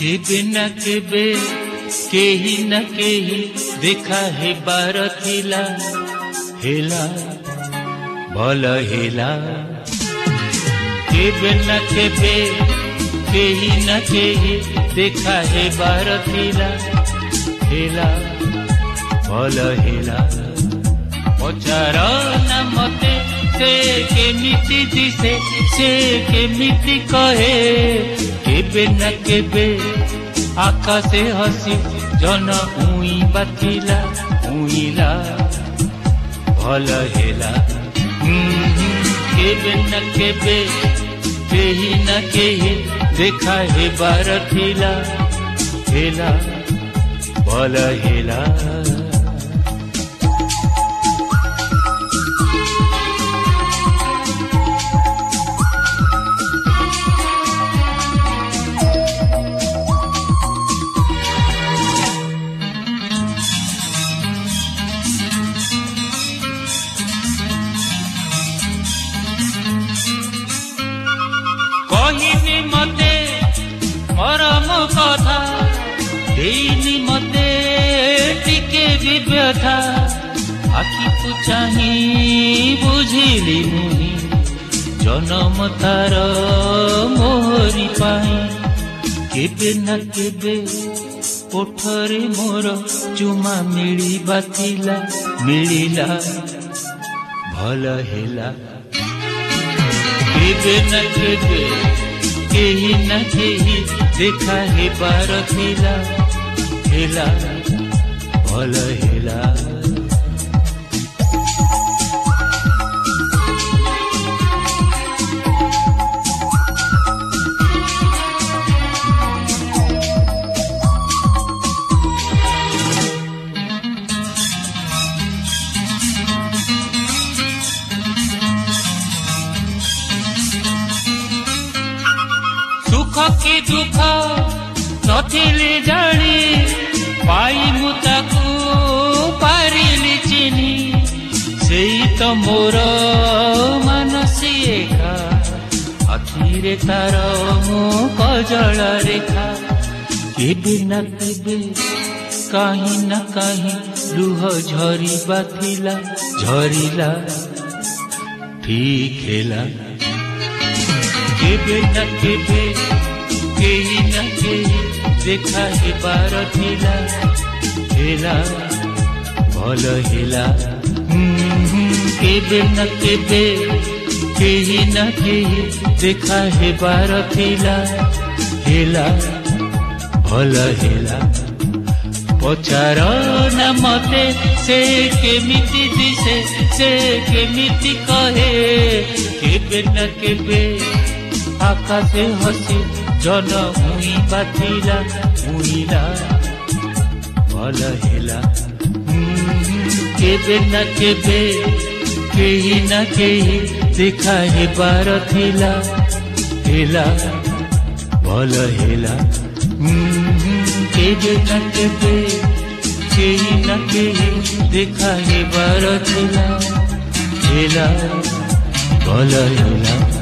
केबे न केबे केही न केही देखा हे बार थिला हेला भल हेला। केबे न केबे केही न केही देखा हे बार थिला हेला भल हेला। पचार न मते से केमिति दिसे से केमिति कहे। केबे न केबे आकाशे हसी जन उई बाथिला उईला भल हेला। केबे न केबे केही न केही देखा हे बार थिला हेला भल हेला। कहिनी मते मरम कथा देनी मते टिके भी व्यथा। आखि को चाही बुझिली मुनि जनम तार मोहरी पाई। केबे न केबे ओठरे मोर चुमा मिली बाथिला मिलिला भल हेला। केबे न केबे केही न केही देखा हे बार थिला हेला भल हेला। सुख की दुख नथिली जानी पाई मु ताकू पारिली चिनी। सेई तो मोर मानसी एका आखिरे तार मु कजल रेखा। केबे न केबे कहीं न कहीं लुह झरी बाथिला झरिला ठीक हेला। केबे न केबे केही न केही देखा हे बार थिला हेला भल हेला। केबे न केबे केही न केही देखा हे बार थिला हेला भल हेला। पचार न मते से केमिति दिसे से केमिति कहे। केबे न केबे आकाशे हसी जन उई बाथिला उईला भल हेला। केबे न केबे केही न केही देखा हे बार थिला हेला भल हेला। केबे न केबे केही न केही देखा हे बार थिला हेला भल हेला।